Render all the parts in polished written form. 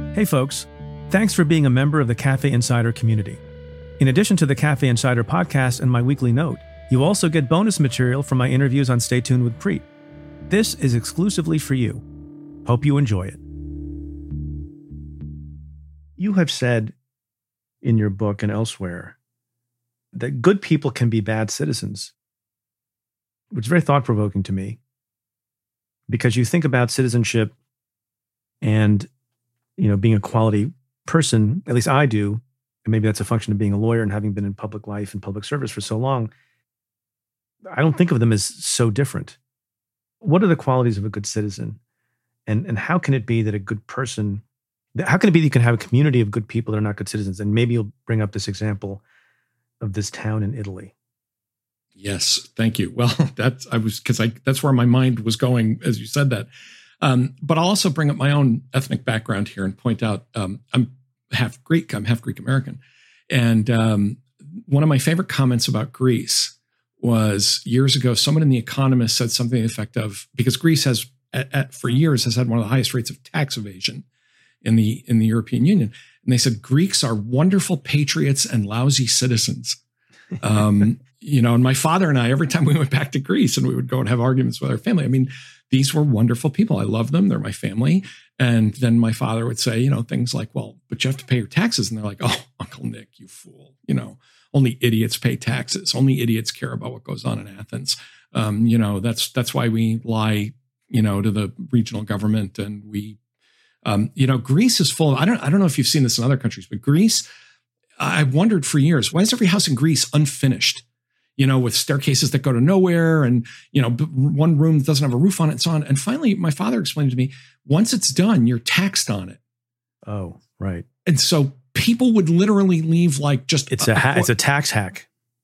Hey folks, thanks for being a member of the Cafe Insider community. In addition to the Cafe Insider podcast and my weekly note, you also get bonus material from my interviews on Stay Tuned with Preet. This is exclusively for you. Hope you enjoy it. You have said in your book and elsewhere that good people can be bad citizens, which is very thought-provoking to me, because you think about citizenship and being a quality person, at least I do, and maybe that's a function of being a lawyer and having been in public life and public service for so long. I don't think of them as so different. What are the qualities of a good citizen? And how can it be that a good person, how can it be that you can have a community of good people that are not good citizens? And maybe you'll bring up this example of this town in Italy. Yes, thank you. Well, that's where my mind was going as you said that. But I'll also bring up my own ethnic background here and point out I'm half Greek. I'm half Greek American. And one of my favorite comments about Greece was years ago, someone in The Economist said something to the effect of, because Greece has, for years, has had one of the highest rates of tax evasion in the European Union. And they said, Greeks are wonderful patriots and lousy citizens. And my father and I, every time we went back to Greece and we would go and have arguments with our family, I mean, these were wonderful people. I love them. They're my family. And then my father would say, things like, well, but you have to pay your taxes. And they're like, oh, Uncle Nick, you fool. Only idiots pay taxes. Only idiots care about what goes on in Athens. That's why we lie, to the regional government. And we, Greece is full of, I don't know if you've seen this in other countries, but Greece, I've wondered for years, why is every house in Greece unfinished? With staircases that go to nowhere and, one room that doesn't have a roof on it and so on. And finally, my father explained to me, once it's done, you're taxed on it. Oh, right. And so people would literally leave like just... It's a tax hack.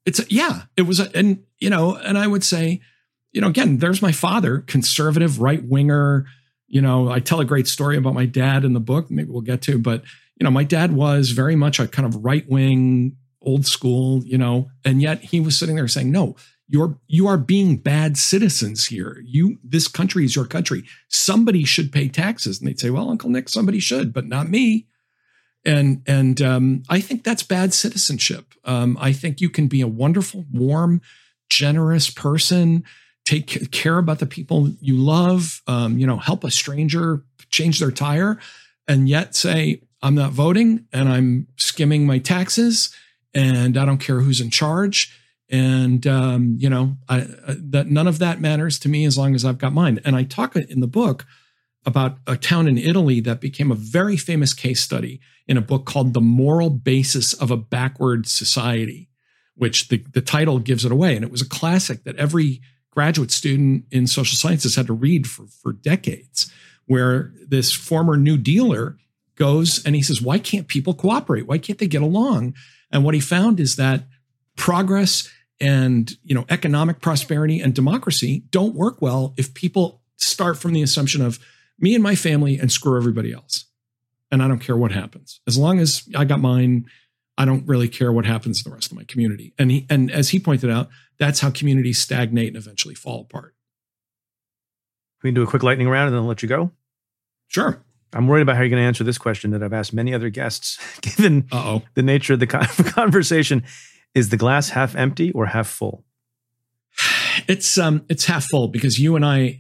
And I would say, again, there's my father, conservative, right-winger. I tell a great story about my dad in the book, maybe we'll get to, but, my dad was very much a kind of right-wing, old school, and yet he was sitting there saying, no, you are being bad citizens here. This country is your country. Somebody should pay taxes. And they'd say, well, Uncle Nick, somebody should, but not me. And I think that's bad citizenship. I think you can be a wonderful, warm, generous person, take care about the people you love, help a stranger change their tire, and yet say, I'm not voting and I'm skimming my taxes and I don't care who's in charge. And, that none of that matters to me as long as I've got mine. And I talk in the book about a town in Italy that became a very famous case study in a book called The Moral Basis of a Backward Society, which the title gives it away. And it was a classic that every graduate student in social sciences had to read for decades, where this former New Dealer goes and he says, why can't people cooperate? Why can't they get along? And what he found is that progress and, economic prosperity and democracy don't work well if people start from the assumption of me and my family and screw everybody else. And I don't care what happens. As long as I got mine, I don't really care what happens to the rest of my community. And as he pointed out, that's how communities stagnate and eventually fall apart. We can do a quick lightning round and then I'll let you go. Sure. I'm worried about how you're going to answer this question that I've asked many other guests, given the nature of the conversation. Is the glass half empty or half full? It's half full because you and I,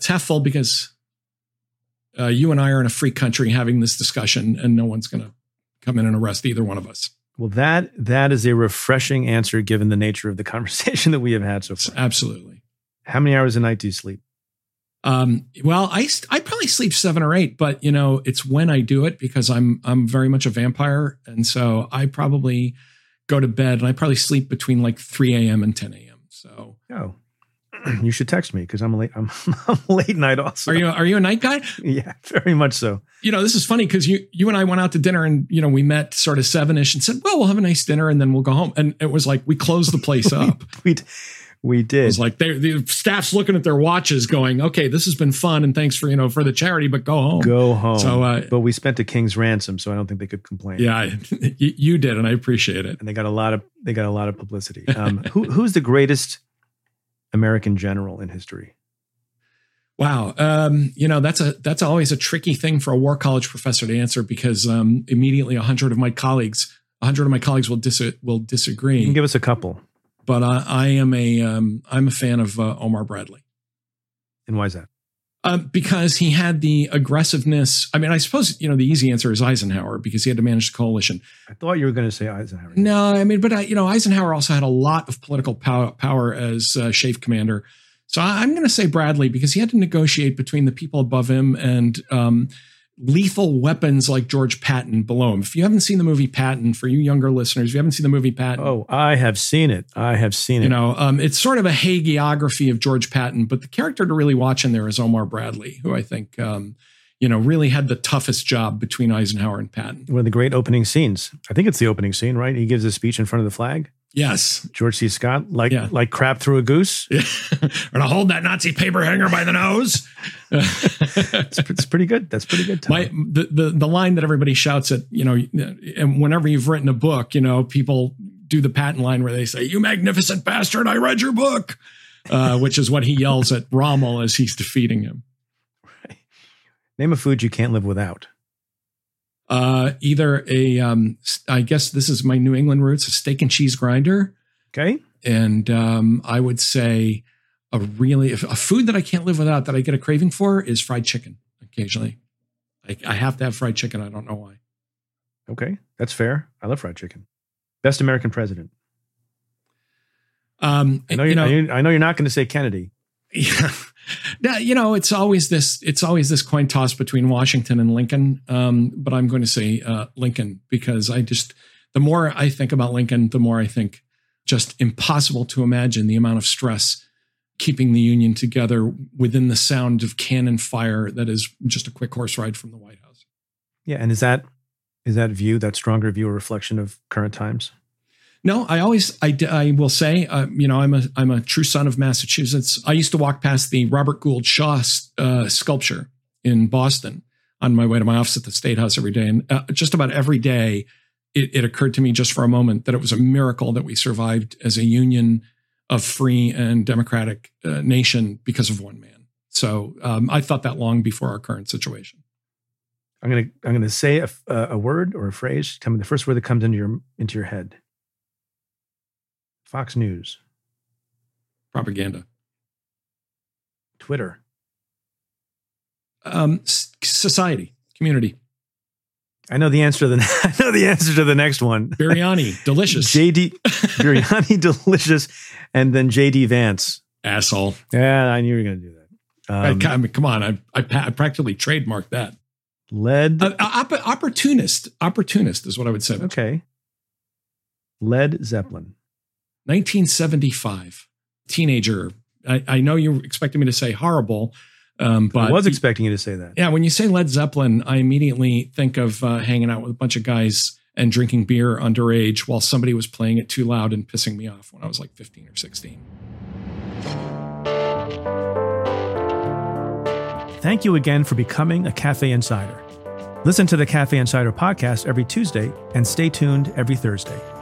you and I are in a free country having this discussion and no one's going to come in and arrest either one of us. Well, that is a refreshing answer given the nature of the conversation that we have had so far. Absolutely. How many hours a night do you sleep? Well, I probably sleep 7 or 8, but it's when I do it because I'm very much a vampire. And so I probably go to bed and I probably sleep between like 3 a.m. and 10 a.m. So, you should text me because I'm a late night also. Are you a night guy? Yeah, very much so. This is funny because you and I went out to dinner and, we met sort of 7-ish and said, well, we'll have a nice dinner and then we'll go home. And it was like, we closed the place up. We did. It was like the staff's looking at their watches going, okay, this has been fun. And thanks for, for the charity, but go home. Go home. So, but we spent a king's ransom. So I don't think they could complain. Yeah, you did. And I appreciate it. And they got a lot of publicity. Who's the greatest American general in history? Wow. That's always a tricky thing for a war college professor to answer because immediately 100 of my colleagues will disagree. You can give us a couple. But I'm a fan of Omar Bradley. And why is that? Because he had the aggressiveness. I mean, I suppose, the easy answer is Eisenhower because he had to manage the coalition. I thought you were going to say Eisenhower. No, I mean, but Eisenhower also had a lot of political power as SHAEF commander. So I'm going to say Bradley because he had to negotiate between the people above him and lethal weapons like George Patton below him. If you haven't seen the movie Patton, for you younger listeners, if you haven't seen the movie Patton. Oh, I have seen it. It's sort of a hagiography of George Patton, but the character to really watch in there is Omar Bradley, who I think, really had the toughest job between Eisenhower and Patton. One of the great opening scenes. I think it's the opening scene, right? He gives a speech in front of the flag. Yes. George C. Scott, like crap through a goose. Yeah. We're going to hold that Nazi paper hanger by the nose. It's pretty good. That's pretty good, Tom. The line that everybody shouts at, and whenever you've written a book, people do the Patton line where they say, "You magnificent bastard, I read your book," which is what he yells at Rommel as he's defeating him. Right. Name a food you can't live without. Either I guess this is my New England roots, a steak and cheese grinder. Okay. And I would say a food that I can't live without that I get a craving for is fried chicken occasionally. I have to have fried chicken. I don't know why. Okay. That's fair. I love fried chicken. Best American president. I know you're not going to say Kennedy. Yeah. Now, it's always this coin toss between Washington and Lincoln. But I'm going to say Lincoln because the more I think about Lincoln, the more I think just impossible to imagine the amount of stress keeping the Union together within the sound of cannon fire that is just a quick horse ride from the White House. Yeah. And is that that stronger view a reflection of current times? No, I will say, I'm a true son of Massachusetts. I used to walk past the Robert Gould Shaw sculpture in Boston on my way to my office at the State House every day. And just about every day, it occurred to me just for a moment that it was a miracle that we survived as a union of free and democratic nation because of one man. So I thought that long before our current situation. I'm gonna say a word or a phrase. Tell me the first word that comes into your head. Fox News. Propaganda. Twitter. Society. Community. I know the answer to the next one. Biryani. Delicious. Biryani. Delicious. And then JD Vance. Asshole. Yeah, I knew you were going to do that. I mean, come on. I practically trademarked that. Opportunist. Opportunist is what I would say. Okay. Led Zeppelin. 1975. Teenager. I know you're expecting me to say horrible, but I was expecting you to say that. Yeah, when you say Led Zeppelin, I immediately think of hanging out with a bunch of guys and drinking beer underage while somebody was playing it too loud and pissing me off when I was like 15 or 16. Thank you again for becoming a Cafe Insider. Listen to the Cafe Insider podcast every Tuesday and stay tuned every Thursday.